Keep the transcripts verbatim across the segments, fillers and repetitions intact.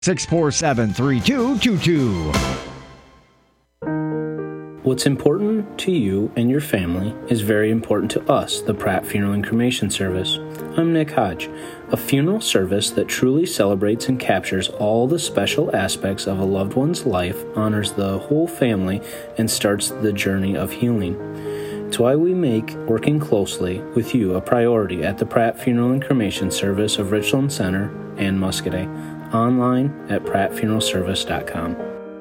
six four seven, three two two two. What's important to you and your family is very important to us, the Pratt Funeral and Cremation Service. I'm Nick Hodge, a funeral service that truly celebrates and captures all the special aspects of a loved one's life, honors the whole family, and starts the journey of healing. It's why we make working closely with you a priority at the Pratt Funeral and Cremation Service of Richland Center and Muscoda. Online at pratt funeral service dot com.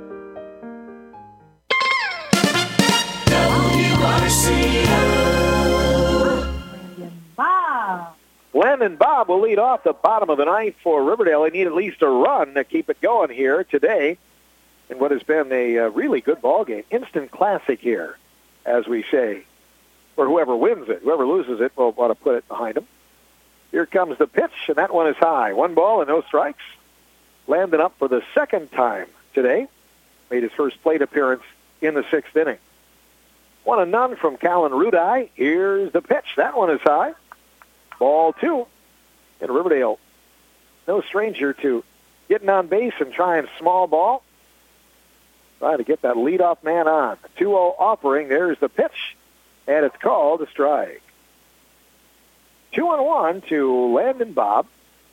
Len and Bob will lead off the bottom of the ninth for Riverdale. They need at least a run to keep it going here today in what has been a uh, really good ball game. Instant classic here, as we say, for whoever wins it. Whoever loses it will want to put it behind them. Here comes the pitch, and that one is high. One ball and no strikes. Landon up for the second time today. Made his first plate appearance in the sixth inning. One and none from Callan Rudai. Here's the pitch. That one is high. Ball two. And Riverdale, no stranger to getting on base and trying small ball. Trying to get that leadoff man on. two oh offering. There's the pitch. And it's called a strike. Two and one to Landon Bob.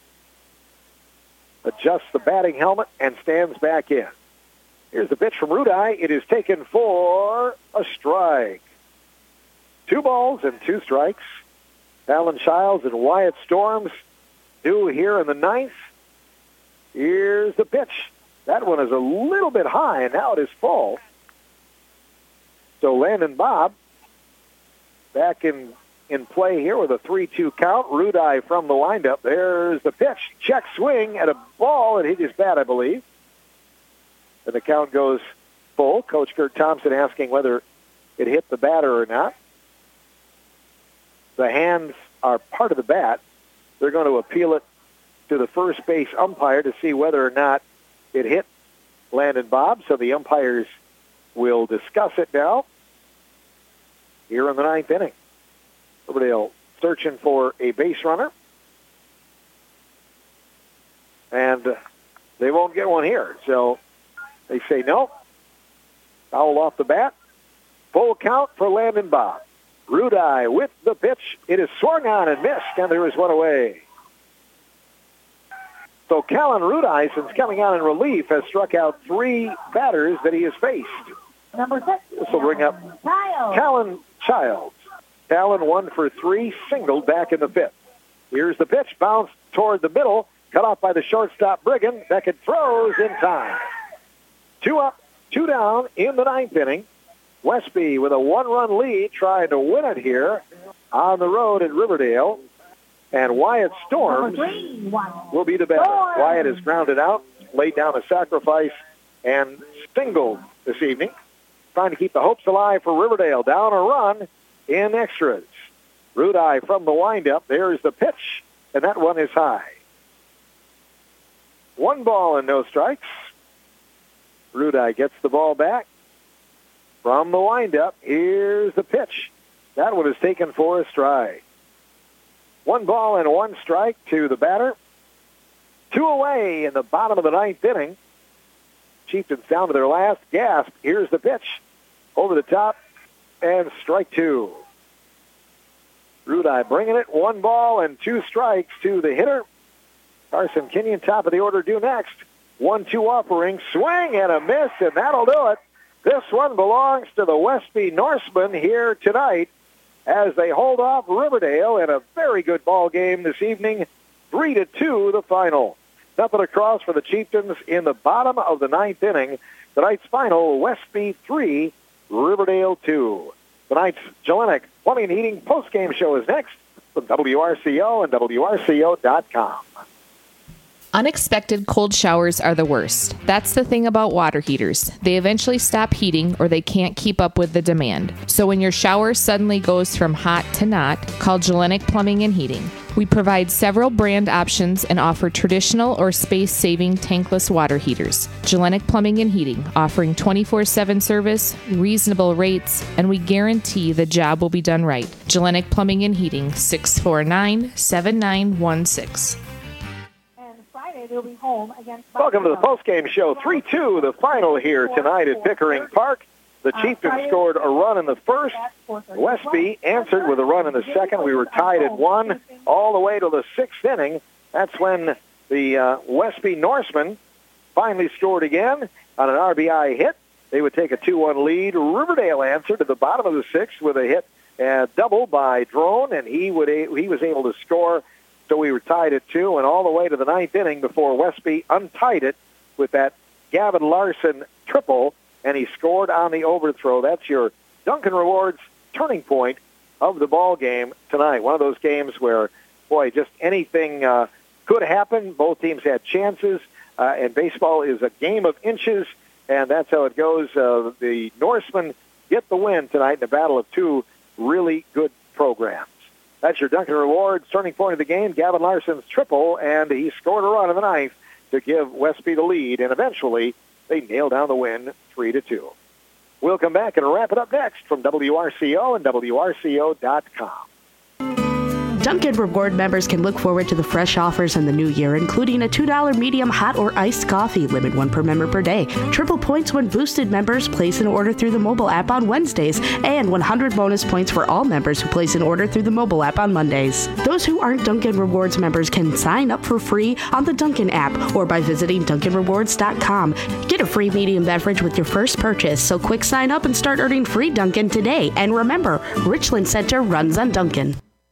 Adjusts the batting helmet and stands back in. Here's the pitch from Rudai. It is taken for a strike. Two balls and two strikes. Alan Childs and Wyatt Storms due here in the ninth. Here's the pitch. That one is a little bit high, and now it is full. So Landon Bob back in, in play here with a three two count. Rudai from the windup. There's the pitch. Check swing at a ball. It hit his bat, I believe. And the count goes full. Coach Kurt Thompson asking whether it hit the batter or not. The hands are part of the bat. They're going to appeal it to the first base umpire to see whether or not it hit Landon Bob. So the umpires will discuss it now here in the ninth inning. Riverdale searching for a base runner. And they won't get one here. So they say no. Foul off the bat. Full count for Landon Bob. Rudai with the pitch. It is swung on and missed, and there is one away. So Callan Rudai, since coming out in relief, has struck out three batters that he has faced. Number six. This will bring up Callan Childs. Callan one for three, singled back in the fifth. Here's the pitch, bounced toward the middle, cut off by the shortstop Brigham. Beckett throws in time. Two up, two down in the ninth inning. Westby with a one-run lead trying to win it here on the road at Riverdale. And Wyatt Storms three, will be the batter. Wyatt is grounded out, laid down a sacrifice, and singled this evening. Trying to keep the hopes alive for Riverdale. Down a run in extras. Rudai from the windup. There's the pitch, and that one is high. One ball and no strikes. Rudai gets the ball back. From the windup, here's the pitch. That one is taken for a strike. One ball and one strike to the batter. Two away in the bottom of the ninth inning. Chieftains down to their last gasp. Here's the pitch. Over the top, and strike two. Rudai bringing it. One ball and two strikes to the hitter. Carson Kenyon, top of the order, due next. one two offering. Swing and a miss, and that'll do it. This one belongs to the Westby Norsemen here tonight as they hold off Riverdale in a very good ball game this evening. Three to two, the final. Nothing across for the Chieftains in the bottom of the ninth inning. Tonight's final, Westby three, Riverdale two. Tonight's Gellenic Plumbing and Heating postgame show is next from W R C O and W R C O dot com. Unexpected cold showers are the worst. That's the thing about water heaters. They eventually stop heating or they can't keep up with the demand. So when your shower suddenly goes from hot to not, call Gellenic Plumbing and Heating. We provide several brand options and offer traditional or space-saving tankless water heaters. Gellenic Plumbing and Heating, offering twenty-four seven service, reasonable rates, and we guarantee the job will be done right. Gellenic Plumbing and Heating, six four nine, seven nine one six. They'll be home against Welcome to the postgame show. three two, the final here tonight at Pickering Park. The Chieftains scored a run in the first. Westby answered with a run in the second. We were tied at one all the way to the sixth inning. That's when the uh, Westby Norsemen finally scored again on an R B I hit. They would take a two one lead. Riverdale answered at the bottom of the sixth with a hit and double by Drone, and he would he was able to score. So we were tied at two, and all the way to the ninth inning before Westby untied it with that Gavin Larson triple, and he scored on the overthrow. That's your Duncan Rewards turning point of the ball game tonight. One of those games where, boy, just anything uh, could happen. Both teams had chances, uh, and baseball is a game of inches, and that's how it goes. Uh, the Norsemen get the win tonight in a battle of two really good programs. That's your Duncan Rewards turning point of the game. Gavin Larson's triple, and he scored a run in the ninth to give Westby the lead, and eventually they nailed down the win three to two. We'll come back and wrap it up next from W R C O and W R C O dot com. Dunkin' Reward members can look forward to the fresh offers in the new year, including a two dollar medium hot or iced coffee, limit one per member per day, triple points when boosted members place an order through the mobile app on Wednesdays, and one hundred bonus points for all members who place an order through the mobile app on Mondays. Those who aren't Dunkin' Rewards members can sign up for free on the Dunkin' app or by visiting Dunkin Rewards dot com. Get a free medium beverage with your first purchase, so quick sign up and start earning free Dunkin' today. And remember, Richland Center runs on Dunkin'.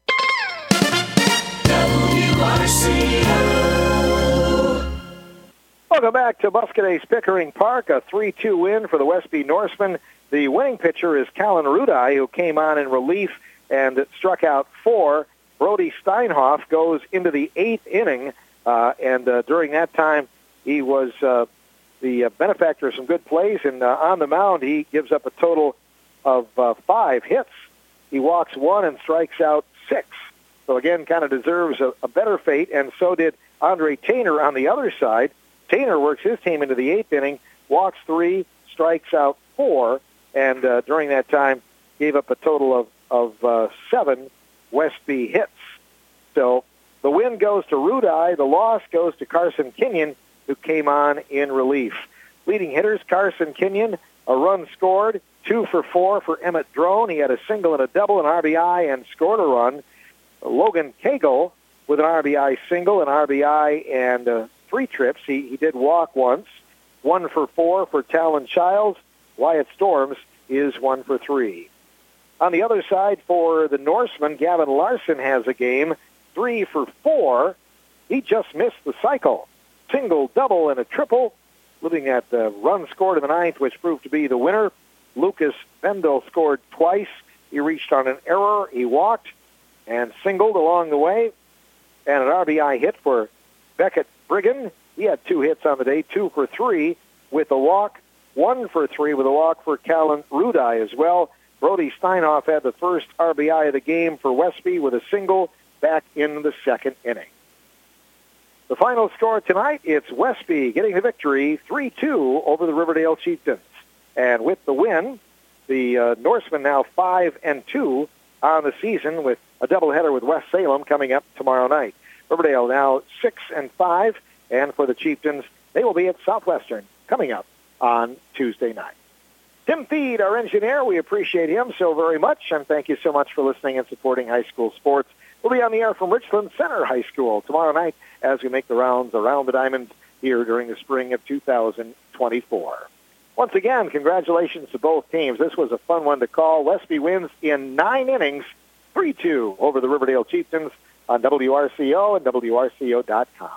Welcome back to Muscadace Pickering Park, a three two win for the Westby Norsemen. The winning pitcher is Callan Rudai, who came on in relief and struck out four. Brody Steinhoff goes into the eighth inning, uh, and uh, during that time, he was uh, the benefactor of some good plays, and uh, on the mound, he gives up a total of uh, five hits. He walks one and strikes out six. So again, kind of deserves a, a better fate, and so did Andre Tainer on the other side. Tainer works his team into the eighth inning, walks three, strikes out four, and uh, during that time gave up a total of, of uh, seven Westby hits. So the win goes to Rudai, the loss goes to Carson Kenyon, who came on in relief. Leading hitters, Carson Kenyon, a run scored, two for four for Emmett Drone. He had a single and a double, an R B I, and scored a run. Logan Cagle with an R B I single, an R B I, and uh, three trips. He, he did walk once. One for four for Talon Childs. Wyatt Storms is one for three. On the other side for the Norsemen, Gavin Larson has a game. Three for four. He just missed the cycle. Single, double, and a triple. Looking at the run scored in the ninth, which proved to be the winner. Lucas Bendel scored twice. He reached on an error. He walked and singled along the way, and an R B I hit for Beckett Brigham. He had two hits on the day, two for three with a walk, one for three with a walk for Callan Rudai as well. Brody Steinhoff had the first R B I of the game for Westby with a single back in the second inning. The final score tonight, it's Westby getting the victory three two over the Riverdale Chieftains. And with the win, the uh, Norsemen now five and two on the season with a doubleheader with West Salem coming up tomorrow night. Riverdale now six and five, and for the Chieftains, they will be at Southwestern coming up on Tuesday night. Tim Feed, our engineer, we appreciate him so very much, and thank you so much for listening and supporting high school sports. We'll be on the air from Richland Center High School tomorrow night as we make the rounds around the diamond here during the spring of two thousand twenty-four. Once again, congratulations to both teams. This was a fun one to call. Westby wins in nine innings, three two over the Riverdale Chieftains on W R C O and W R C O dot com.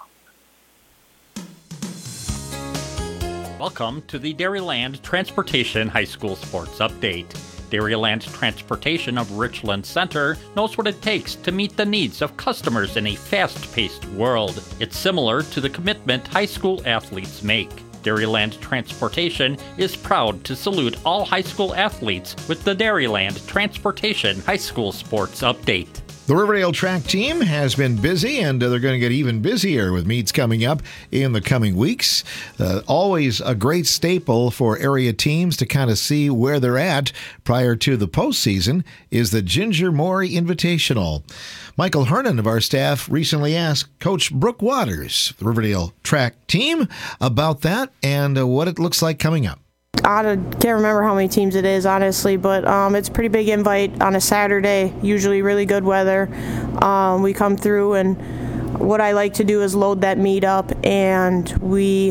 Welcome to the Dairyland Transportation High School Sports Update. Dairyland Transportation of Richland Center knows what it takes to meet the needs of customers in a fast-paced world. It's similar to the commitment high school athletes make. Dairyland Transportation is proud to salute all high school athletes with the Dairyland Transportation High School Sports Update. The Riverdale track team has been busy, and they're going to get even busier with meets coming up in the coming weeks. Uh, always a great staple for area teams to kind of see where they're at prior to the postseason is the Ginger Morey Invitational. Michael Hernan of our staff recently asked Coach Brooke Waters, the Riverdale track team, about that and uh, what it looks like coming up. I can't remember how many teams it is, honestly, but um, it's a pretty big invite on a Saturday, usually really good weather. Um, we come through, and what I like to do is load that meet up, and we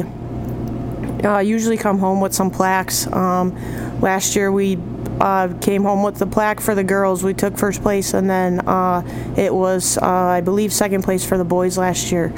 uh, usually come home with some plaques. Um, last year we uh, came home with the plaque for the girls. We took first place, and then uh, it was, uh, I believe, second place for the boys last year.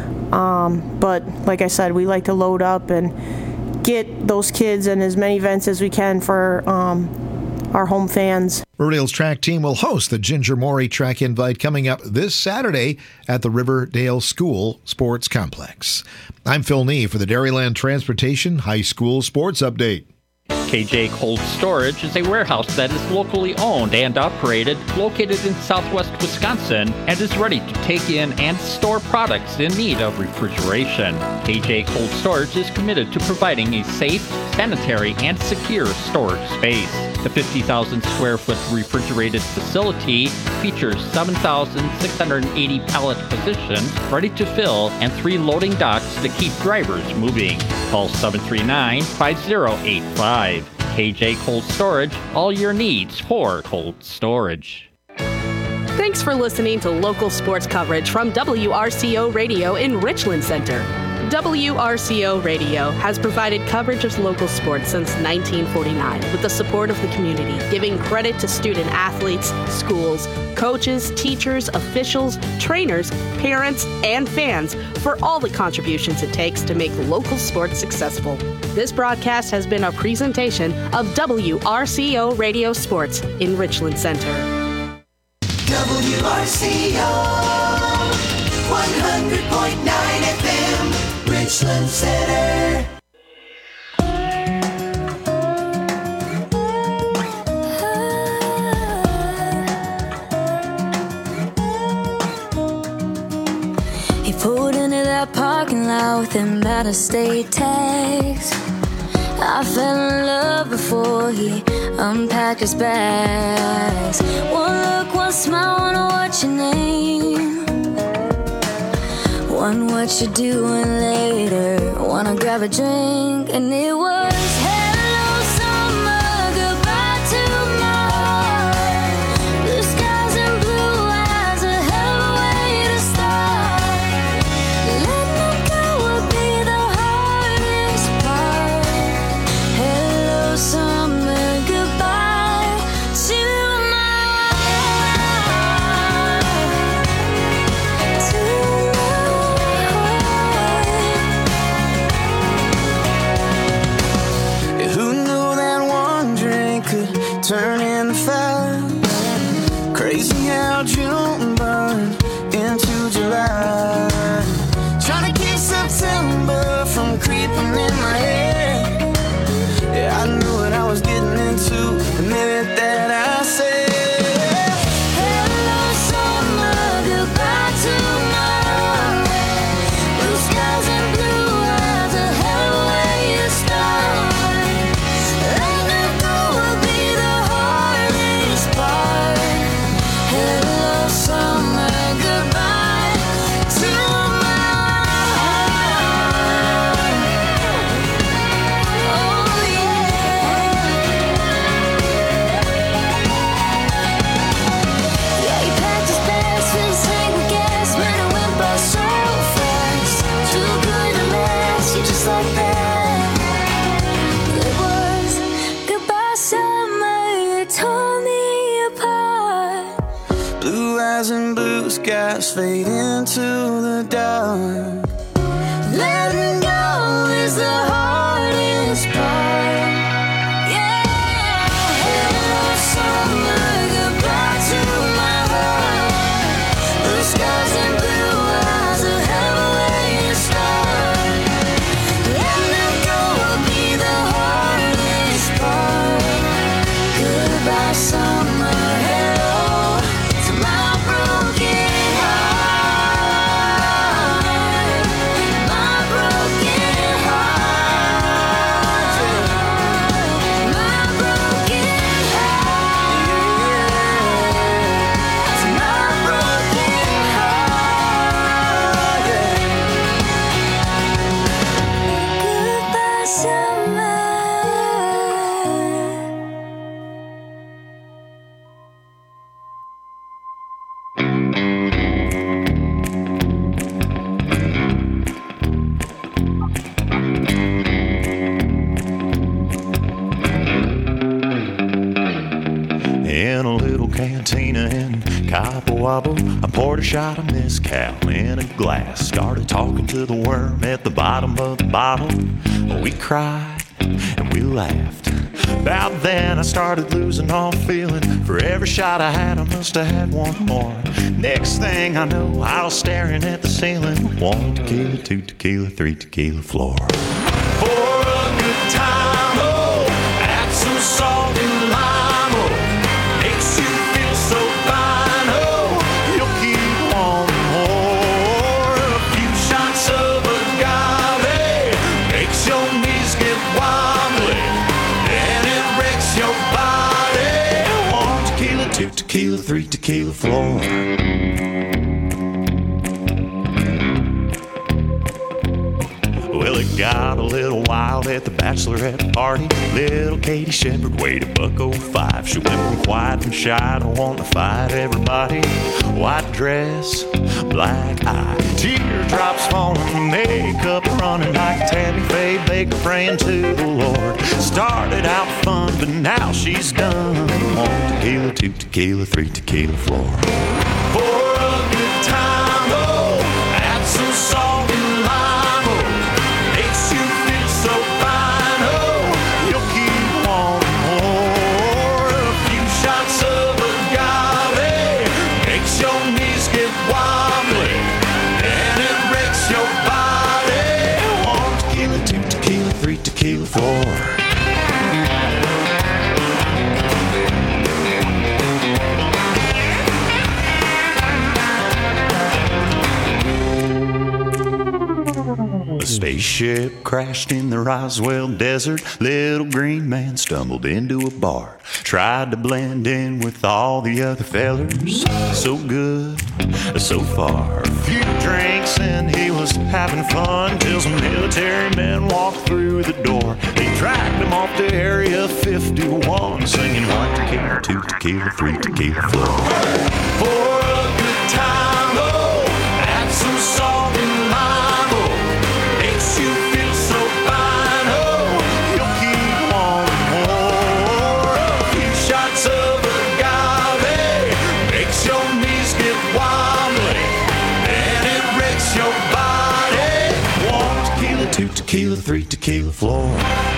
Um, but like I said, we like to load up and get those kids in as many events as we can for um, our home fans. Riverdale's track team will host the Ginger Morey Track Invite coming up this Saturday at the Riverdale School Sports Complex. I'm Phil Nee for the Dairyland Transportation High School Sports Update. K J Cold Storage is a warehouse that is locally owned and operated, located in southwest Wisconsin, and is ready to take in and store products in need of refrigeration. K J Cold Storage is committed to providing a safe, sanitary, and secure storage space. The fifty thousand square foot refrigerated facility features seven thousand six hundred eighty pallet positions ready to fill and three loading docks to keep drivers moving. Call seven three nine, five zero eight five. K J Cold Storage, all your needs for cold storage. Thanks for listening to local sports coverage from W R C O Radio in Richland Center. W R C O Radio has provided coverage of local sports since nineteen forty-nine with the support of the community, giving credit to student athletes, schools, coaches, teachers, officials, trainers, parents, and fans for all the contributions it takes to make local sports successful. This broadcast has been a presentation of W R C O Radio Sports in Richland Center. W R C O one hundred point nine F M, Richland Center. He pulled into that parking lot with them out-of-state tags. I fell in love before he unpacked his bags. One look, one smile, wanna watch your name. One, what you doing later? Wanna grab a drink, and it was hello summer, goodbye to my heart. Blue skies and blue eyes, a hell of a way to start. Letting them go would be the hardest part. Hello summer, goodbye to my heart. To Who knew that one drink could turn into fire? Crazy how June burned into July. Trying to keep September from creeping in my head. Yeah, I knew what I was getting into the minute that I said hello summer, goodbye to my heart. Blue skies and blue eyes, a hell of a way to start. Letting go will be the hardest part. Hello summer, goodbye to my heart. Oh yeah. Yeah, he packed his bags, filled his tank with gas. Man, it went by so fast. Too good to last, you just like that. It was goodbye summer, you tore me apart. Blue eyes and blue skies fade into the dark. Letting go is the hardest part. Yeah, hello summer, goodbye to my heart. Blue skies and blue eyes, a hell of a way to start. Letting go will be the hardest part. Goodbye summer, hello to my broken summer. In a little cantina in Cabo, I poured a shot of mezcal in a glass. Started talking to the worm at the bottom of the bottle. We cried and we laughed. About then I started losing all feeling. For every shot I had, I must have had one more. Next thing I know, I was staring at the ceiling. One tequila, two tequila, three tequila floor. For a good time, oh, add some salt and lime, oh, makes you feel so fine, oh, you'll keep wanting more. A few shots of agave makes your knees get wobbly, and it wrecks your body. One tequila, two tequila, three tequila floor. Well, it got a little wild at the bachelorette party. Little Katie Shepherd weighed a buck oh five. She went from quiet and shy to want to fight everybody. White dress, black eye, teardrops falling, makeup running like Tammy Faye Baker praying to the Lord. Started out fun, but now she's done. One tequila, two tequila, three tequila floor. For a good time, oh, add some salt and lime, oh, makes you feel so fine, oh, you'll keep wanting more. A few shots of agave makes your knees get wobbly, and it wrecks your body. One tequila, two tequila, three tequila, four. A spaceship crashed in the Roswell Desert. Little green man stumbled into a bar, tried to blend in with all the other fellers. So good, so far. A few drinks and he was having fun till some military men walked through the door. They dragged him off to Area fifty-one, singing one tequila, two tequila, three tequila floor. For a good time, oh, add some salt and lime, oh, makes you feel so fine, oh, you'll keep wanting more. A few shots of agave makes your knees get wobbly, and it wrecks your body. One tequila, two tequila, three tequila floor.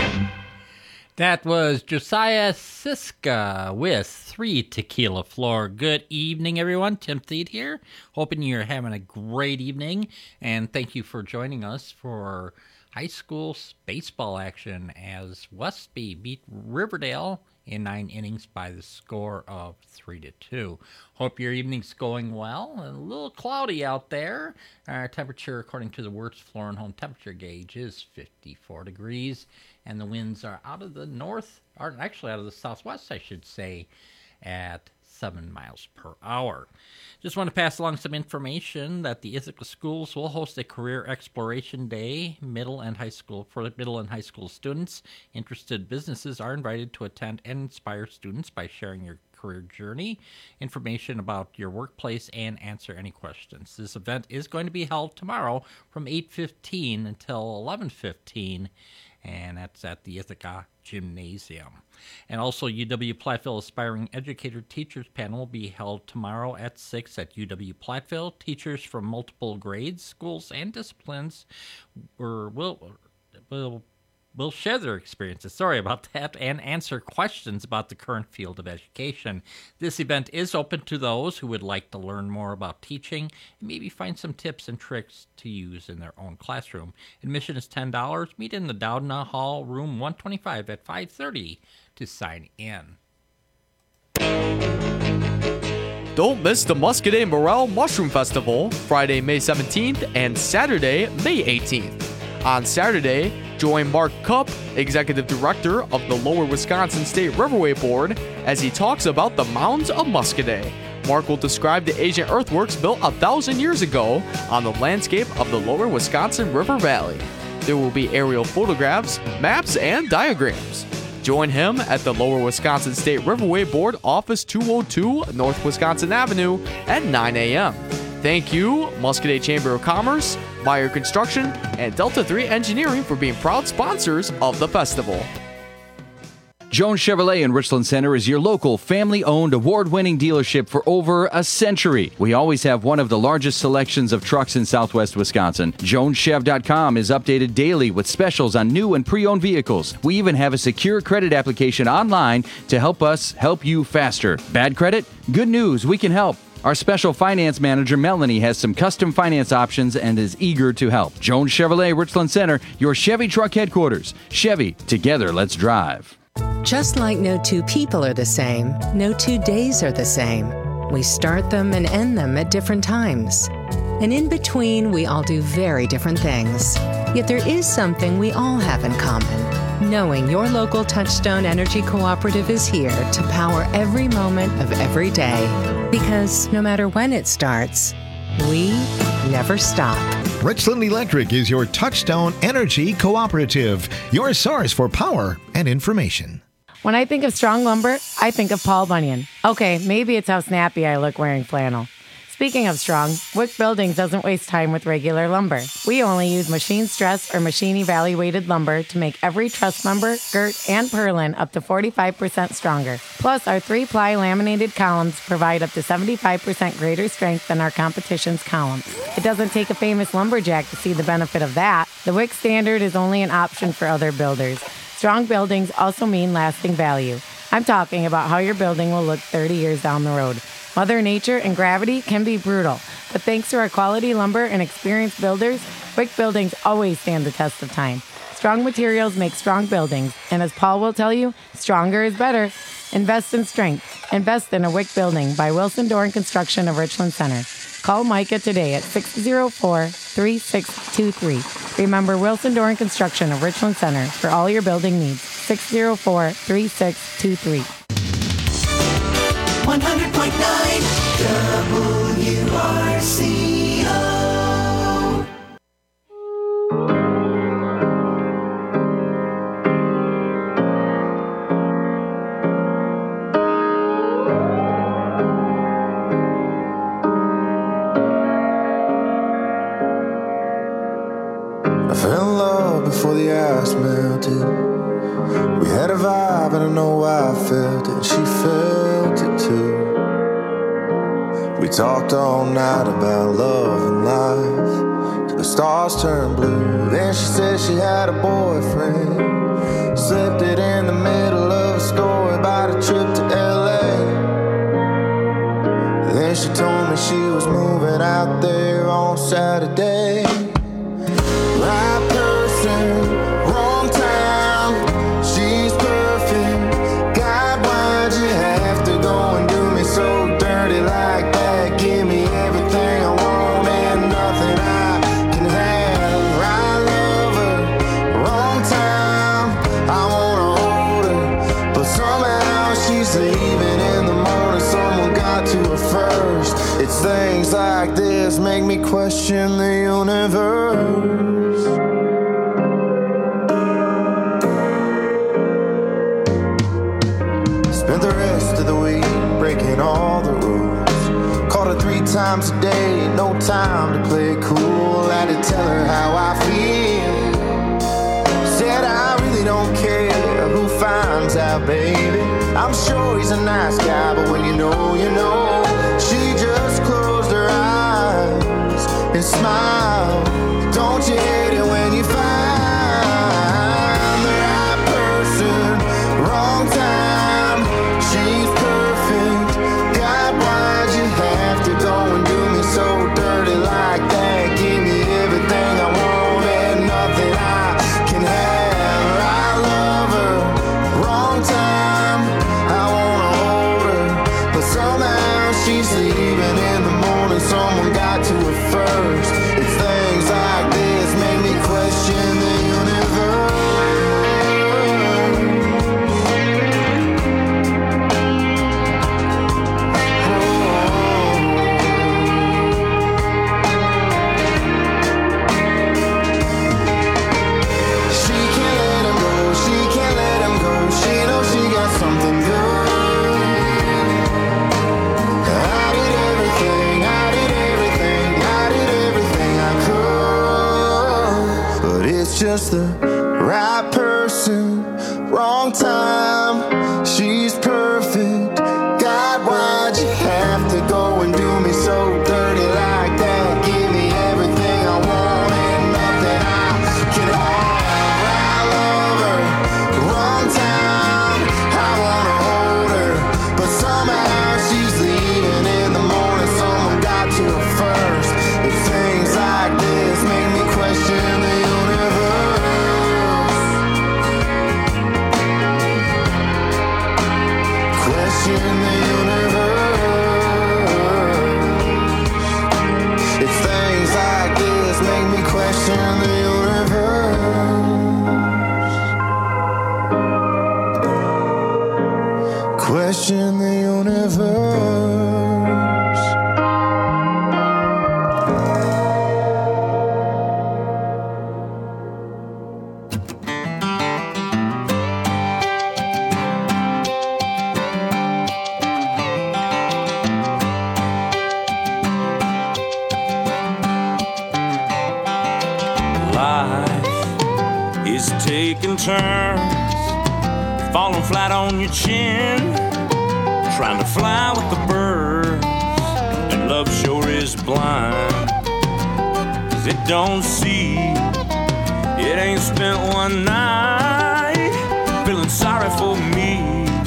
That was Josiah Siska with Three Tequila Floor. Good evening, everyone. Tim Thede here. Hoping you're having a great evening. And thank you for joining us for high school baseball action as Westby beat Riverdale in nine innings by the score of three to two. Hope your evening's going well. A little cloudy out there. Our temperature, according to the Wertz Floor and Home temperature gauge, is fifty-four degrees. And the winds are out of the north, or actually out of the southwest, I should say, at seven miles per hour. Just want to pass along some information that the Ithaca schools will host a career exploration day middle and high school for the middle and high school students. Interested businesses are invited to attend and inspire students by sharing your career journey, information about your workplace, and answer any questions. This event is going to be held tomorrow from eight fifteen until eleven fifteen, and that's at the Ithaca Gymnasium. And also, U W-Platteville Aspiring Educator Teachers Panel will be held tomorrow at six at U W-Platteville. Teachers from multiple grades, schools, and disciplines will, will, will, will share their experiences, sorry about that, and answer questions about the current field of education. This event is open to those who would like to learn more about teaching and maybe find some tips and tricks to use in their own classroom. Admission is ten dollars. Meet in the Doudna Hall, room one twenty-five at five thirty to sign in. Don't miss the Muscadet Morel Mushroom Festival, Friday, May seventeenth and Saturday, May eighteenth. On Saturday, join Mark Cupp, Executive Director of the Lower Wisconsin State Riverway Board, as he talks about the mounds of Muscadet. Mark will describe the ancient earthworks built a thousand years ago on the landscape of the Lower Wisconsin River Valley. There will be aerial photographs, maps, and diagrams. Join him at the Lower Wisconsin State Riverway Board, Office two oh two North Wisconsin Avenue at nine a.m. Thank you, Muscoda Chamber of Commerce, Meyer Construction, and Delta three Engineering for being proud sponsors of the festival. Jones Chevrolet in Richland Center is your local, family-owned, award-winning dealership for over a century. We always have one of the largest selections of trucks in southwest Wisconsin. Jones Chev dot com is updated daily with specials on new and pre-owned vehicles. We even have a secure credit application online to help us help you faster. Bad credit? Good news, we can help. Our special finance manager, Melanie, has some custom finance options and is eager to help. Jones Chevrolet, Richland Center, your Chevy truck headquarters. Chevy, together, let's drive. Just like no two people are the same, no two days are the same. We start them and end them at different times. And in between, we all do very different things. Yet there is something we all have in common. Knowing your local Touchstone Energy Cooperative is here to power every moment of every day. Because no matter when it starts, we never stop. Richland Electric is your Touchstone Energy Cooperative, your source for power and information. When I think of strong lumber, I think of Paul Bunyan. Okay, maybe it's how snappy I look wearing flannel. Speaking of strong, Wick Buildings doesn't waste time with regular lumber. We only use machine stress or machine evaluated lumber to make every truss member, girt, and purlin up to forty-five percent stronger. Plus, our three-ply laminated columns provide up to seventy-five percent greater strength than our competition's columns. It doesn't take a famous lumberjack to see the benefit of that. The Wick standard is only an option for other builders. Strong buildings also mean lasting value. I'm talking about how your building will look thirty years down the road. Mother Nature and gravity can be brutal, but thanks to our quality lumber and experienced builders, Wick Buildings always stand the test of time. Strong materials make strong buildings, and as Paul will tell you, stronger is better. Invest in strength. Invest in a Wick Building by Wilson Dorn Construction of Richland Center. Call Micah today at six oh four, three six two three. Remember Wilson Dorn Construction of Richland Center for all your building needs. six oh four, three six two three. one hundred point nine W R C O. I fell in love before the ice melted. We had a vibe and I know I felt it. She felt it too. We talked all night about love and life till the stars turned blue. Then she said she had a boyfriend. Slipped it in the middle of a story about a trip to L A. Then she told me she was moving out there on Saturday. Right person, wrong time. She's perfect. God, why'd you have to go and do me so dirty like that? Give me everything I want and nothing I can have. I love her, wrong time. I wanna hold her, but somehow she's leaving in the morning. Someone got to her first. It's things like this make me question the universe. Spent the rest of the week breaking all the rules. Called her three times a day, no time to play it cool. Had to tell her how I feel. Said I really don't care who finds out, baby. I'm sure he's a nice guy, but when you know, you know. She just closed her eyes and smiled. Don't you hate it when you find the right person, wrong time? She's perfect. God, why'd you have to go and do me so dirty like that? Give me everything I want and nothing I can have. I love her, wrong time. I wanna hold her, but somehow she's leaving in the morning. Someone got to her first. It's things like this make me just the right person, wrong time. She's perfect. God, why'd you have to go and do me so dirty like that? Give me everything I want and nothing I can have. I love her, wrong time. I wanna hold her, but somehow she's leaving in the morning. Someone got to her first. And things like this make me question the universe. Question the universe. It's things like this make me question the universe. Question the universe. Life is taking turns, falling flat on your chin, trying to fly with the birds, and love sure is blind, 'cause it don't see, it ain't spent one night feeling sorry for me.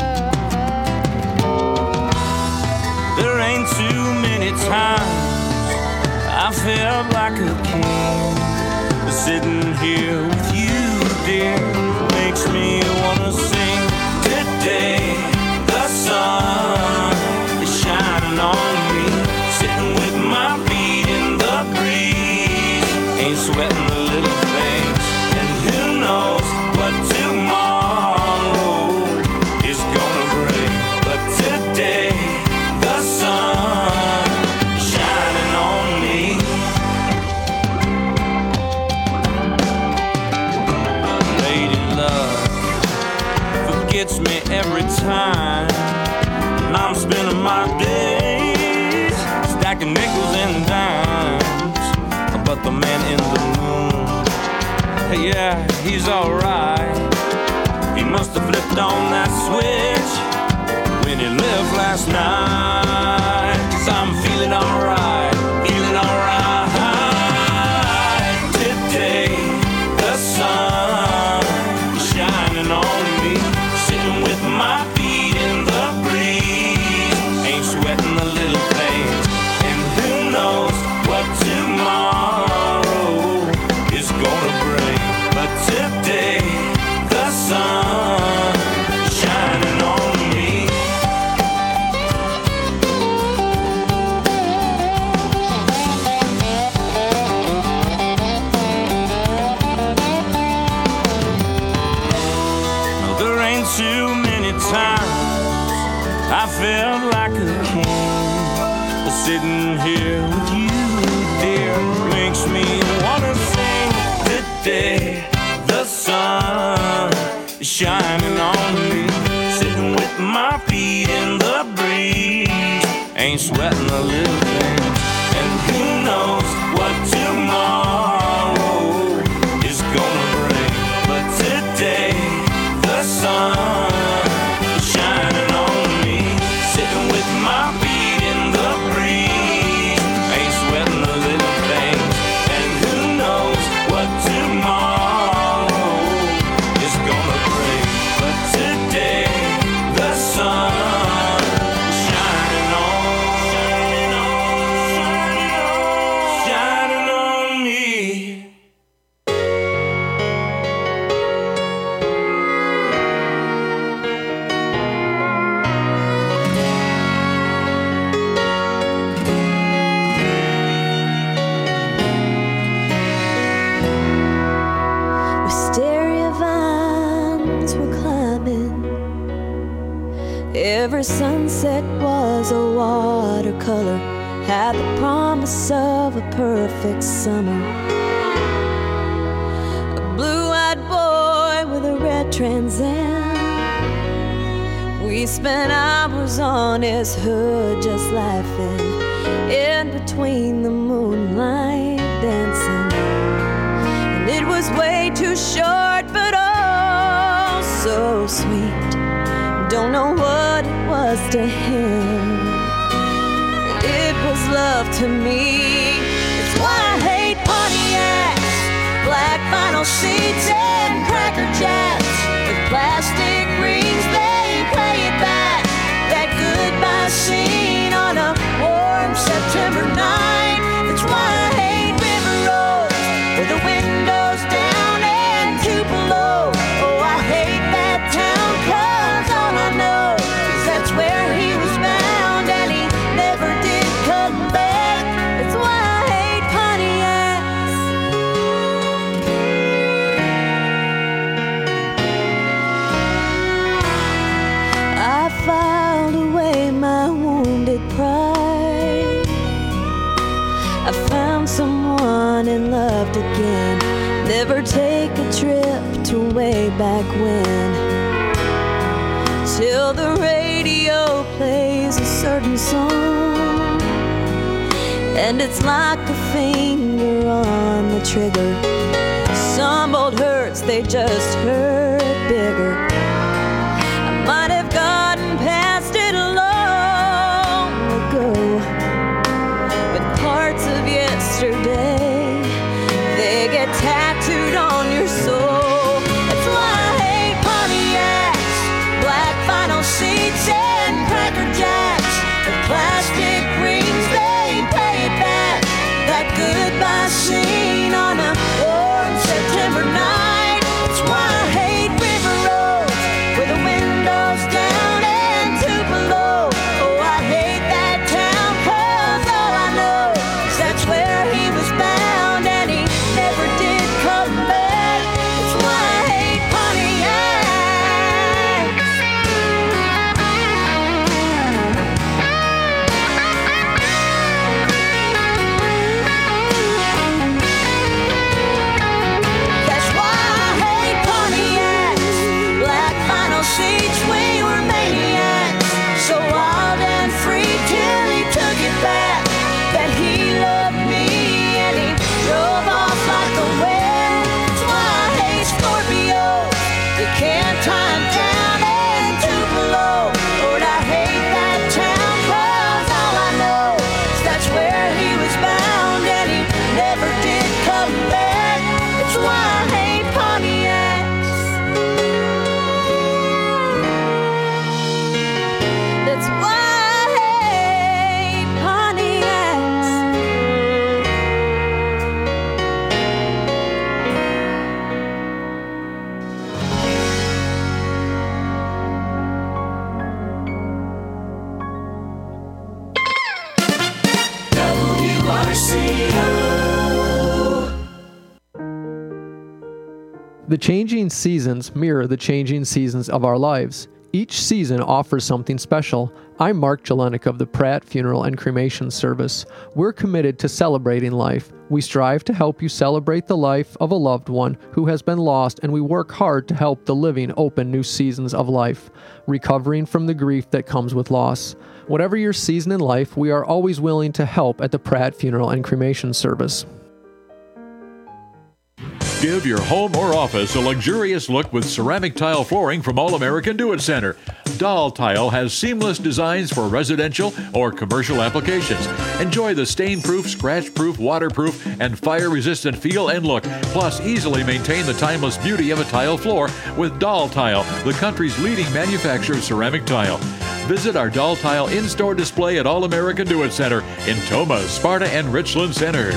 There ain't too many times I felt like a king. Sitting here with you, dear, makes me wanna sing. Today, the sun is shining on me, sitting with my feet in the breeze, ain't sweating the little things, and who knows what tomorrow is gonna bring. But today, the sun is shining on me. Gets me every time, and I'm spending my days stacking nickels and dimes. But the man in the moon, yeah, he's alright. He must have flipped on that switch when he left last night. 'Cause I'm feeling alright, feeling alright. Today, the sun is shining on me, with my feet in the breeze, ain't sweating the little things, and who knows what tomorrow is gonna bring. But today, the sun is shining on me. No, there ain't too many times I felt like a king, but sitting here with you, dear, makes me wanna sing. Today, the sun is shining on me, sitting with my feet in the breeze, ain't sweating a little thing, and who knows what tomorrow is gonna bring. But today, the sun is shining on me, sitting with my feet in the breeze, ain't sweating the little things, and who knows what tomorrow is gonna bring. But today, the sun is shining on, shining on, shining on, shining on me. Wisteria vines were climbing. Every sunset was a watercolor, had the promise of a perfect summer. A blue-eyed boy with a red Trans Am. We spent hours on his hood just laughing, in between the moonlight dancing. And it was was way too short, but oh, so sweet. Don't know what it was to him. It was love to me. It's why I hate Pontiacs, black vinyl seats and Cracker Jacks with plastic rings. They play it back, that goodbye scene on a warm September night. That's why I hate River Road, with the windows down and two below. Oh, I hate that town, 'cause all I know is that's where he was bound, and he never did come back. That's why I hate Pontiacs. I filed away my wounded pride. I found someone and loved again. Never take a trip to way back when. Till the radio plays a certain song, and it's like a finger on the trigger. Some old hurts, they just hurt bigger. I might have gotten past it long ago, but parts of yesterday, they get tattooed on your soul. That's why I hate Pontiacs, black vinyl seats and Cracker Jacks, the plastic rings, they pay it back, that goodbye scene on a warm September night. That's why I hate River Road, with the windows down and two below. Oh, I hate that town, 'cause all I know is that's where he was bound, and he never did come back. That's why I hate Pontiacs. That's why I hate Pontiacs, black vinyl seats, we were maniacs, so wild and free till he took it back, that he loved me and he drove off like the wind. That's why I hate Scorpios, you can't tie him down and Tupelo. Lord, I hate that town, 'cause all I know is that's where he was bound, and he never did come back. That's why I hate Pontiacs. That's why I hate Pontiacs. W R C O. The changing seasons mirror the changing seasons of our lives. Each season offers something special. I'm Mark Jelenik of the Pratt Funeral and Cremation Service. We're committed to celebrating life. We strive to help you celebrate the life of a loved one who has been lost, and we work hard to help the living open new seasons of life, recovering from the grief that comes with loss. Whatever your season in life, we are always willing to help at the Pratt Funeral and Cremation Service. Give your home or office a luxurious look with ceramic tile flooring from All American Do It Center. Doll Tile has seamless designs for residential or commercial applications. Enjoy the stain-proof, scratch-proof, waterproof, and fire-resistant feel and look. Plus, easily maintain the timeless beauty of a tile floor with Doll Tile, the country's leading manufacturer of ceramic tile. Visit our Doll Tile in-store display at All American Do It Center in Tomah, Sparta, and Richland Center.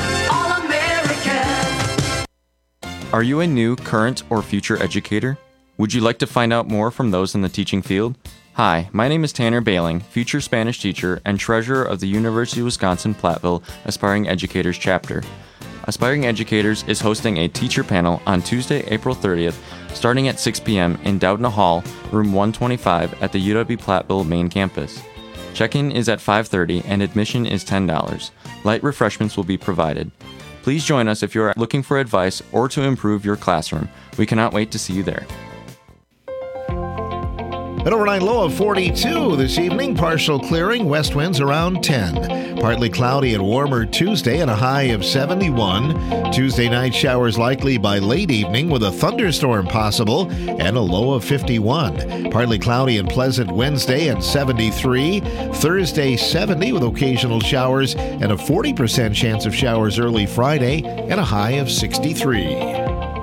Are you a new, current, or future educator? Would you like to find out more from those in the teaching field? Hi, my name is Tanner Bailing, future Spanish teacher and treasurer of the University of Wisconsin-Platteville Aspiring Educators chapter. Aspiring Educators is hosting a teacher panel on Tuesday, April thirtieth, starting at six p.m. in Doudna Hall, room one twenty-five at the U W-Platteville main campus. Check-in is at five thirty and admission is ten dollars. Light refreshments will be provided. Please join us if you are looking for advice or to improve your classroom. We cannot wait to see you there. An overnight low of forty-two this evening. Partial clearing. West winds around ten. Partly cloudy and warmer Tuesday and a high of seventy-one. Tuesday night showers likely by late evening with a thunderstorm possible and a low of fifty-one. Partly cloudy and pleasant Wednesday and seventy-three. Thursday seventy with occasional showers and a forty percent chance of showers early Friday and a high of sixty-three.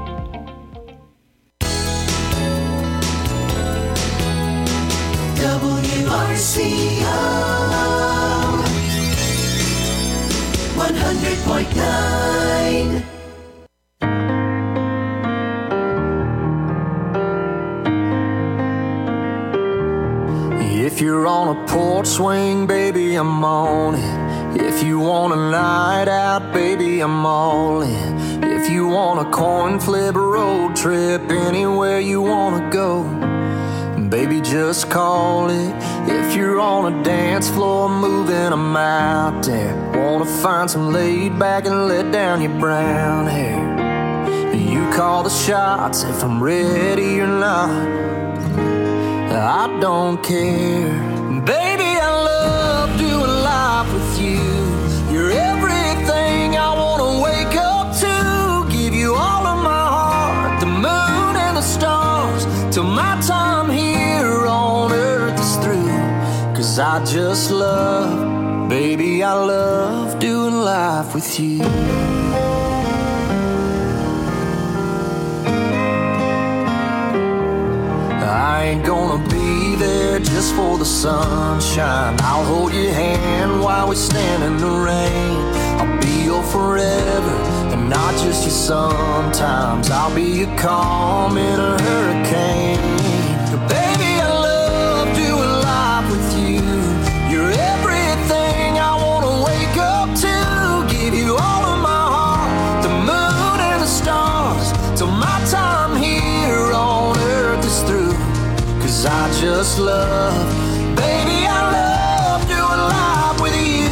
W R C O one hundred point nine. If you're on a porch swing, baby, I'm on it. If you want a night out, baby, I'm all in. If you want a coin flip road trip, anywhere you wanna go, baby, just call it. If you're on a dance floor moving, I'm out there. Wanna find some laid back and let down your brown hair. You call the shots if I'm ready or not, I don't care. Baby, I love doing life with you. You're everything I wanna wake up to. Give you all of my heart, the moon and the stars, till my time here on earth is through. Cause I just love, baby, I love doing life with you. I ain't gonna be there just for the sunshine. I'll hold your hand while we stand in the rain. I'll be your forever and not just your sometimes. I'll be your calm in a hurricane. Baby, I love doing life with you. You're everything I wanna wake up to. Give you all of my heart, the moon and the stars, till my time here on earth is through. Cause I just love, baby, I love doing life with you.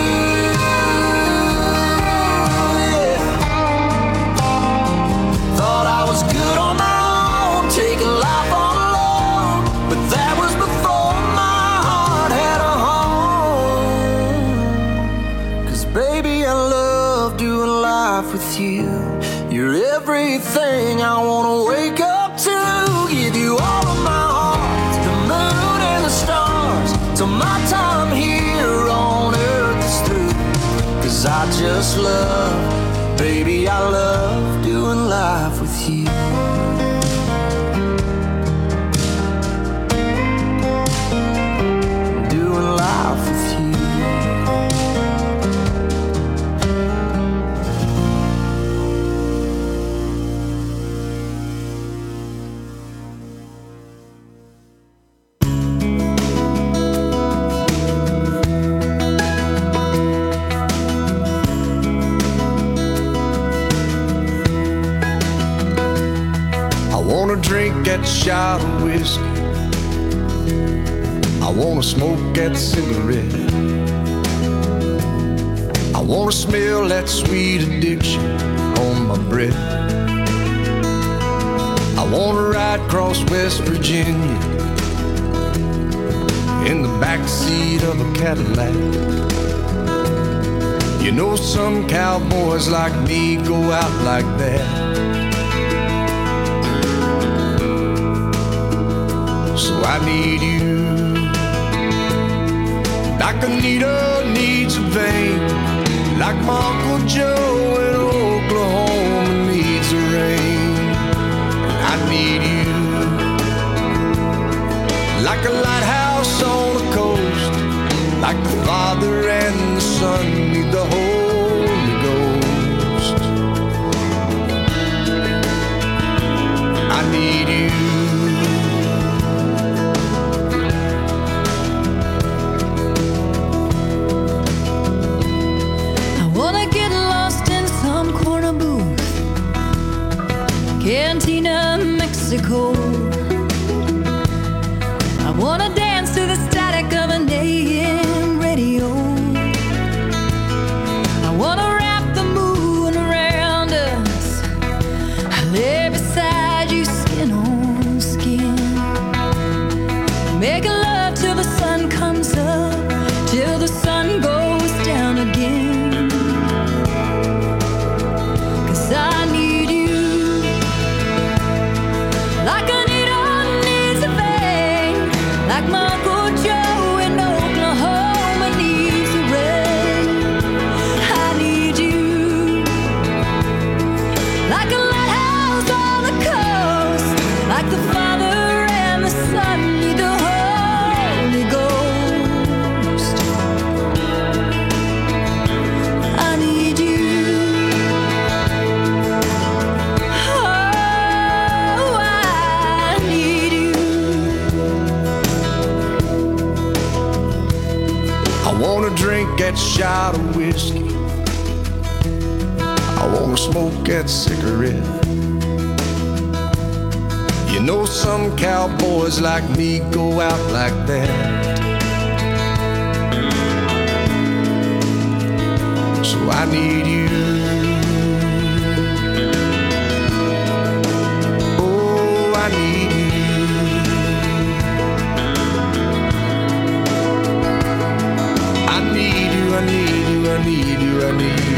Yeah. Thought I was good on my own, taking life all alone, but that was before my heart had a home. Cause baby, I love doing life with you. You're everything I wanna wake up to. Give you all of my till my time here on earth is through. Cause I just love, baby, I love doing life with you. Doing life with you. Drink that shot of whiskey, I wanna smoke that cigarette, I wanna smell that sweet addiction on my breath. I wanna ride across West Virginia in the backseat of a Cadillac. You know some cowboys like me go out like that. So I need you, like a needle needs a vein, like my Uncle Joe in Oklahoma needs a rain. I need you, like a lighthouse on the coast, like the Father and the Son need the Holy Ghost. I need you. Cantina, Mexico. I wanna dance to the static of an A M radio. I wanna wrap the moon around us, lay beside you skin on skin. that shot of whiskey. I wanna smoke that cigarette. You know some cowboys like me go out like that. So I need you. Oh, I need you. I need you, I need you, I need you, I need you.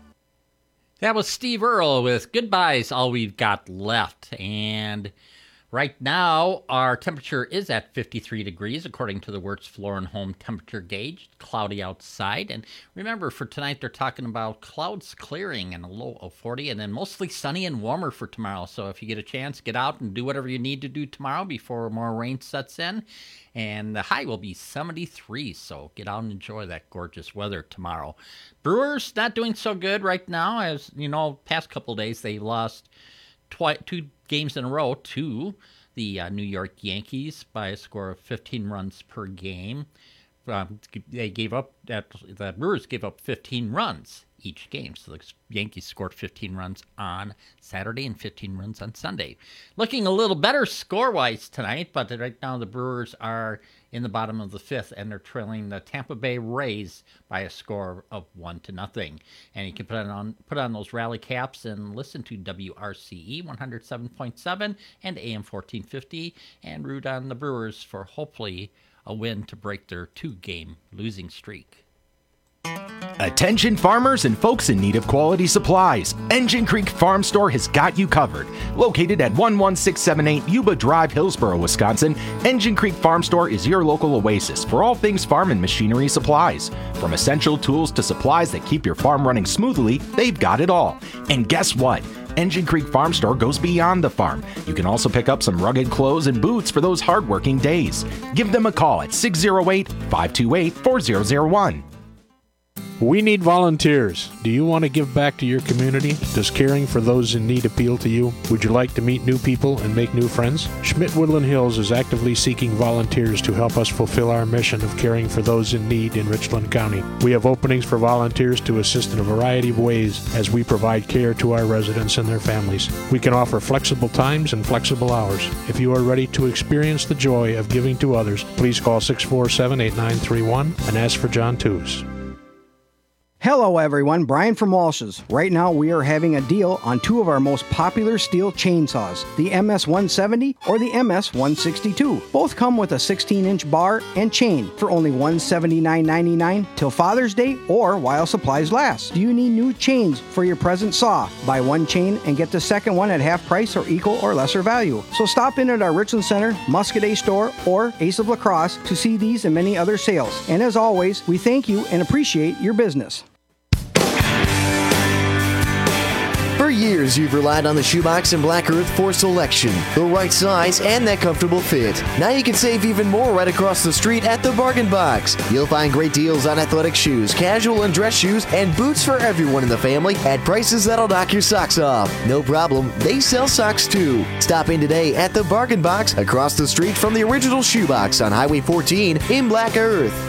That was Steve Earle with Goodbye's All We've Got Left. And Right now, our temperature is at fifty-three degrees, according to the Wertz Floor and Home temperature gauge. Cloudy outside. And remember, for tonight, they're talking about clouds clearing and a low of forty, and then mostly sunny and warmer for tomorrow. So if you get a chance, get out and do whatever you need to do tomorrow before more rain sets in. And the high will be seventy-three, so get out and enjoy that gorgeous weather tomorrow. Brewers not doing so good right now. As you know, past couple of days, they lost twi- two games in a row to the uh, New York Yankees by a score of fifteen runs per game. Um, they gave up, the Brewers gave up fifteen runs each game. So the Yankees scored fifteen runs on Saturday and fifteen runs on Sunday. Looking a little better score-wise tonight, but right now the Brewers are in the bottom of the fifth, and they're trailing the Tampa Bay Rays by a score of one to nothing. And you can put on put on those rally caps and listen to W R C E one oh seven point seven and A M fourteen fifty, and root on the Brewers for hopefully a win to break their two-game losing streak. Attention farmers and folks in need of quality supplies. Engine Creek Farm Store has got you covered. Located at one one six seven eight Yuba Drive, Hillsboro, Wisconsin, Engine Creek Farm Store is your local oasis for all things farm and machinery supplies. From essential tools to supplies that keep your farm running smoothly, they've got it all. And guess what? Engine Creek Farm Store goes beyond the farm. You can also pick up some rugged clothes and boots for those hard-working days. Give them a call at six oh eight, five two eight, four zero zero one. We need volunteers. Do you want to give back to your community? Does caring for those in need appeal to you? Would you like to meet new people and make new friends? Schmidt Woodland Hills is actively seeking volunteers to help us fulfill our mission of caring for those in need in Richland County. We have openings for volunteers to assist in a variety of ways as we provide care to our residents and their families. We can offer flexible times and flexible hours. If you are ready to experience the joy of giving to others, please call six four seven, eight nine three one and ask for John Tews. Hello everyone, Brian from Walsh's. Right now we are having a deal on two of our most popular steel chainsaws, the M S one seventy or the M S one sixty-two. Both come with a sixteen inch bar and chain for only one hundred seventy-nine ninety-nine till Father's Day or while supplies last. Do you need new chains for your present saw? Buy one chain and get the second one at half price or equal or lesser value. So stop in at our Richland Center, Muscadet store, or Ace of La Crosse to see these and many other sales. And as always, we thank you and appreciate your business. For years, you've relied on the Shoebox and Black Earth for selection, the right size, and that comfortable fit. Now you can save even more right across the street at the Bargain Box. You'll find great deals on athletic shoes, casual and dress shoes, and boots for everyone in the family at prices that'll knock your socks off. No problem, they sell socks too. Stop in today at the Bargain Box across the street from the original Shoebox on Highway fourteen in Black Earth.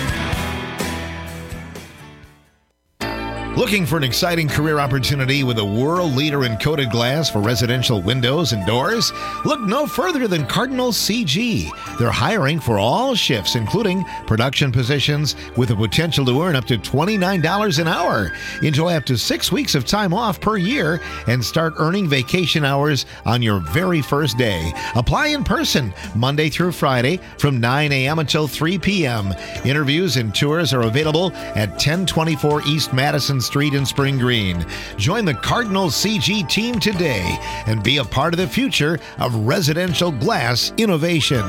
Looking for an exciting career opportunity with a world leader in coated glass for residential windows and doors? Look no further than Cardinal C G. They're hiring for all shifts, including production positions, with the potential to earn up to twenty-nine dollars an hour. Enjoy up to six weeks of time off per year and start earning vacation hours on your very first day. Apply in person Monday through Friday from nine a.m. until three p.m. Interviews and tours are available at ten twenty-four East Madison Street in Spring Green. Join the Cardinal C G team today and be a part of the future of residential glass innovation.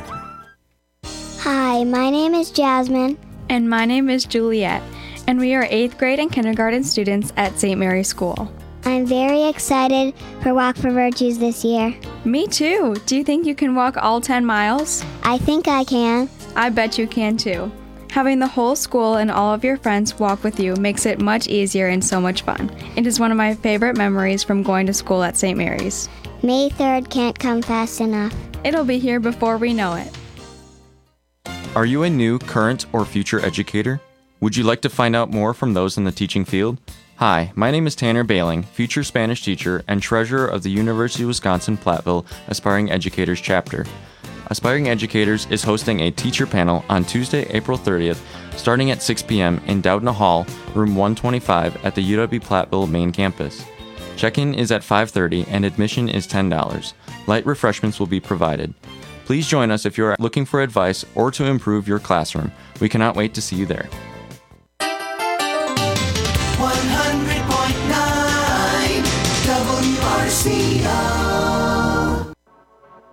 Hi, my name is Jasmine. And my name is Juliet. And we are eighth grade and kindergarten students at Saint Mary's School. I'm very excited for Walk for Virtues this year. Me too. Do you think you can walk all ten miles? I think I can. I bet you can too. Having the whole school and all of your friends walk with you makes it much easier and so much fun. It is one of my favorite memories from going to school at Saint Mary's. May third can't come fast enough. It'll be here before we know it. Are you a new, current, or future educator? Would you like to find out more from those in the teaching field? Hi, my name is Tanner Bailing, future Spanish teacher and treasurer of the University of Wisconsin-Platteville Aspiring Educators Chapter. Aspiring Educators is hosting a teacher panel on Tuesday, April thirtieth, starting at six p.m. in Doudna Hall, room one twenty-five at the U W-Platteville main campus. Check-in is at five thirty and admission is ten dollars. Light refreshments will be provided. Please join us if you are looking for advice or to improve your classroom. We cannot wait to see you there. one hundred point nine W R C O.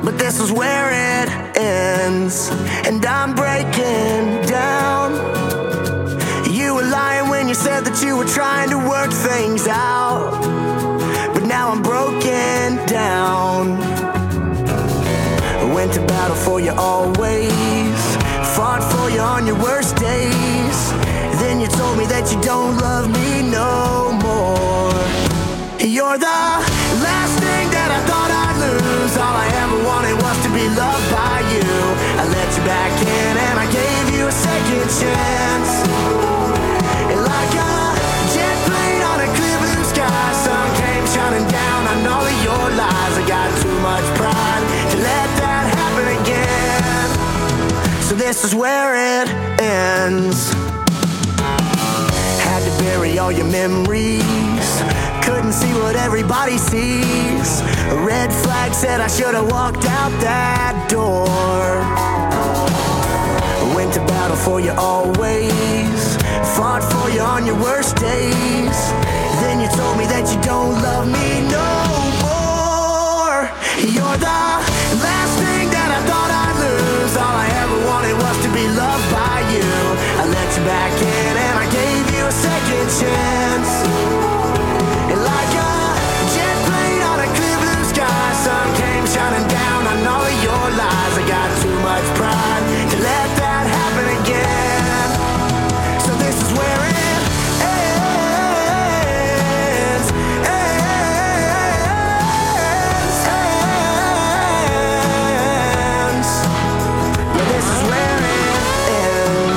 but this is where it ends. And I'm breaking down. You were lying when you said that you were trying to work things out, but now I'm broken down. I went to battle for you always, fought for you on your worst days. Then you told me that you don't love me no more. You're the last thing that I thought I'd lose. All I ever wanted was to be loved by you. I let you back in and I gave you a second chance. And like a jet plane on a clear blue sky, sun came shining down on all of your lies. I got too much pride to let that happen again. So this is where it ends. Had to bury all your memories, couldn't see what everybody sees. A red flag said I should have walked out that door. I went to battle for you always, fought for you on your worst days. Then you told me that you don't love me no more. You're the last thing that I thought I'd lose. All I ever wanted was to be loved by you. I let you back in and I gave you a second chance. And like a jet plane on a clear blue sky, sun came shining down on all of your lies. I got too much pride to let that happen again. So this is where it ends, ends, ends. Yeah, this is where it ends.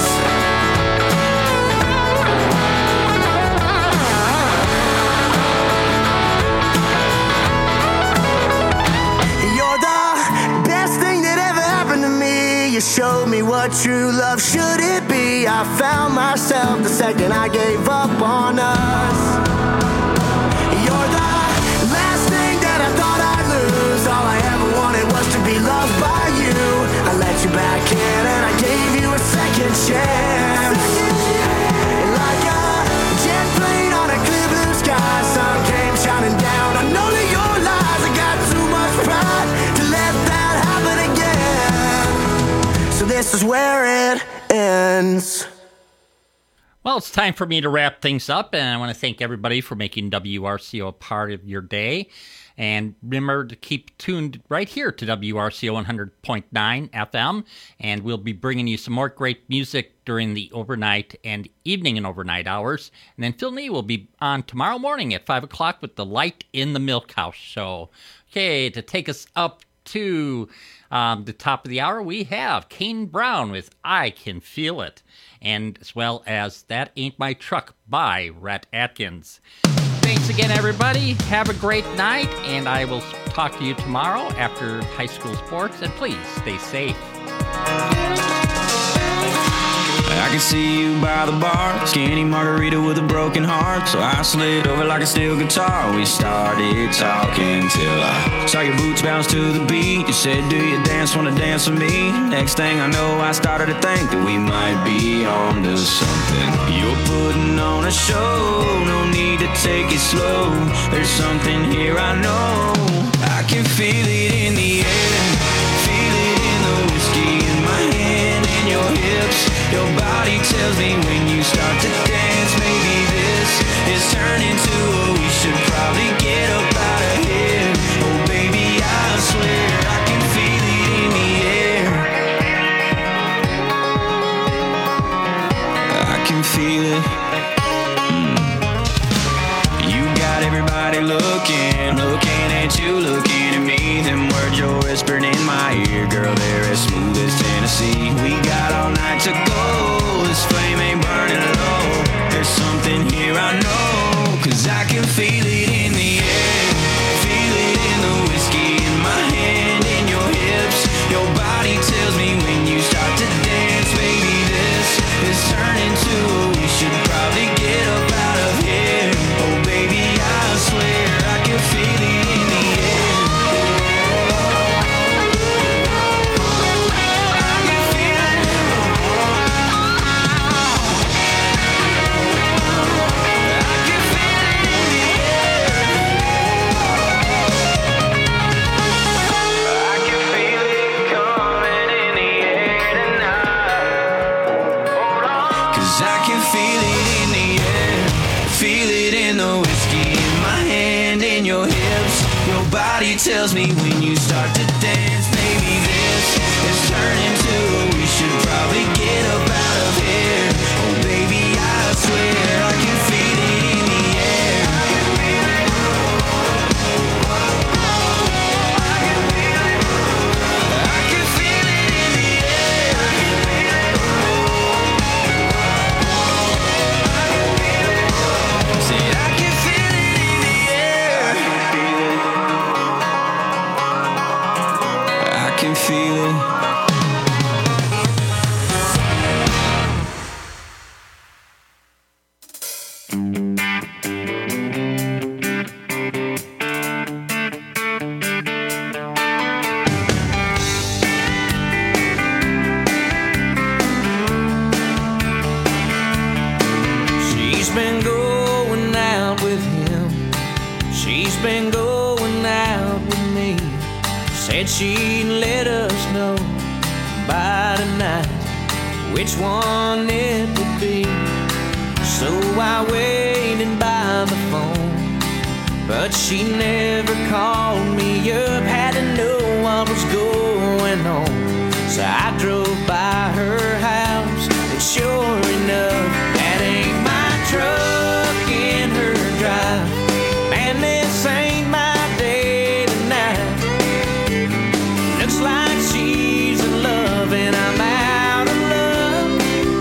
You're the best thing that ever happened to me. You showed me what true love should it be. I found myself the second I gave up on us. You're the last thing that I thought I'd lose. All I ever wanted was to be loved by you. I let you back in and I gave you a second chance. And like a jet plane on a clear blue sky, sun came shining down on all of your lies. I got too much pride to let that happen again. So this is where it ends. Well, it's time for me to wrap things up, and I want to thank everybody for making W R C O a part of your day. And remember to keep tuned right here to W R C O one hundred point nine F M, and we'll be bringing you some more great music during the overnight and evening and overnight hours. And then Phil Nee will be on tomorrow morning at five o'clock with the Light in the Milk House show. Okay, to take us up to um, the top of the hour, we have Kane Brown with I Can Feel It, and as well as That Ain't My Truck by Rhett Atkins. Thanks again, everybody. Have a great night, and I will talk to you tomorrow after high school sports, and please stay safe. I can see you by the bar, skinny margarita with a broken heart. So I slid over like a steel guitar. We started talking till I saw your boots bounce to the beat. You said, do you dance, wanna dance with me? Next thing I know, I started to think that we might be on to something. You're putting on a show, no need to take it slow. There's something here I know. I can feel it in the air, feel it in the whiskey in my hand and your hips. Your body tells me when you start to dance, maybe this is turning to a we should probably get up out of here. Oh baby, I swear I can feel it in the air. I can feel it. Mm. You got everybody looking, looking at you, looking at me. Them words you're whispering in my ear, girl, they're as smooth as Tennessee. We got all night to go, this flame ain't burning low. There's something here I know, cause I can feel it in the air, feel it in the whiskey in my hand and your hips. Your body tells me when you start to dance, baby, this is turning to a we should probably get up out of here. Oh baby, I swear I can feel it in the air. I can feel it. tells me when you start to dance, baby, this is turning to we should probably get up out of here. Oh, baby, I swear I can feel it in the air. I can feel it. I can feel it in the air. I can feel it. Say I can feel it in the air. I can feel it. I can feel it. She's been going out with him. She's been going out with me. Said she'd let us know by tonight which one it would be. So I waited by the phone, but she never called me up. Had to know what was going on, so I drove by her house, and sure enough, that ain't my truck in her drive. Man, this ain't my day tonight. Looks like she's in love and I'm out of love.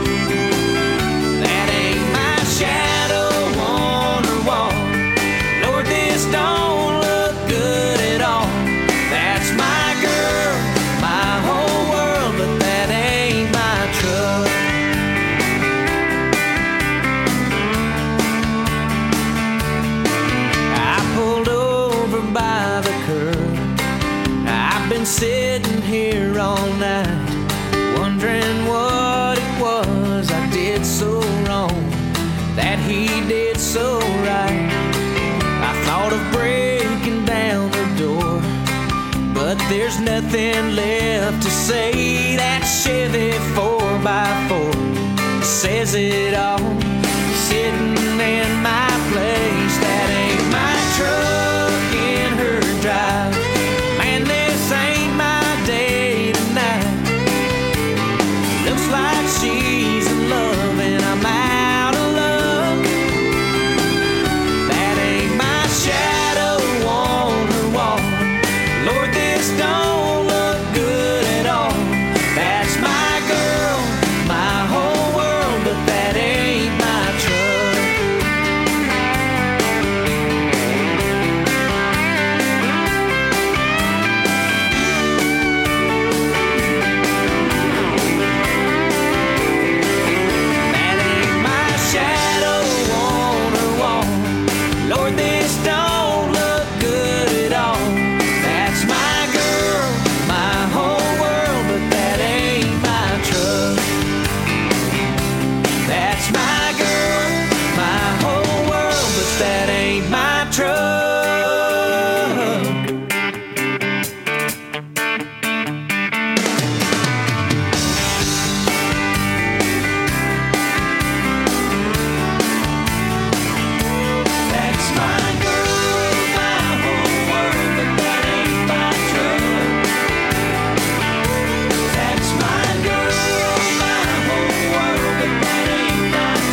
That ain't my shadow on her wall. Lord, this don't look good at all. That's my girl, my whole world, but that ain't my truck. I pulled over by the curb. I've been sitting here all night, wondering what it was I did so wrong, that he did so right. I thought of breaking down the door, but there's nothing left to say. That Chevy four by four says it all, sitting in my place. That ain't my truck in her drive.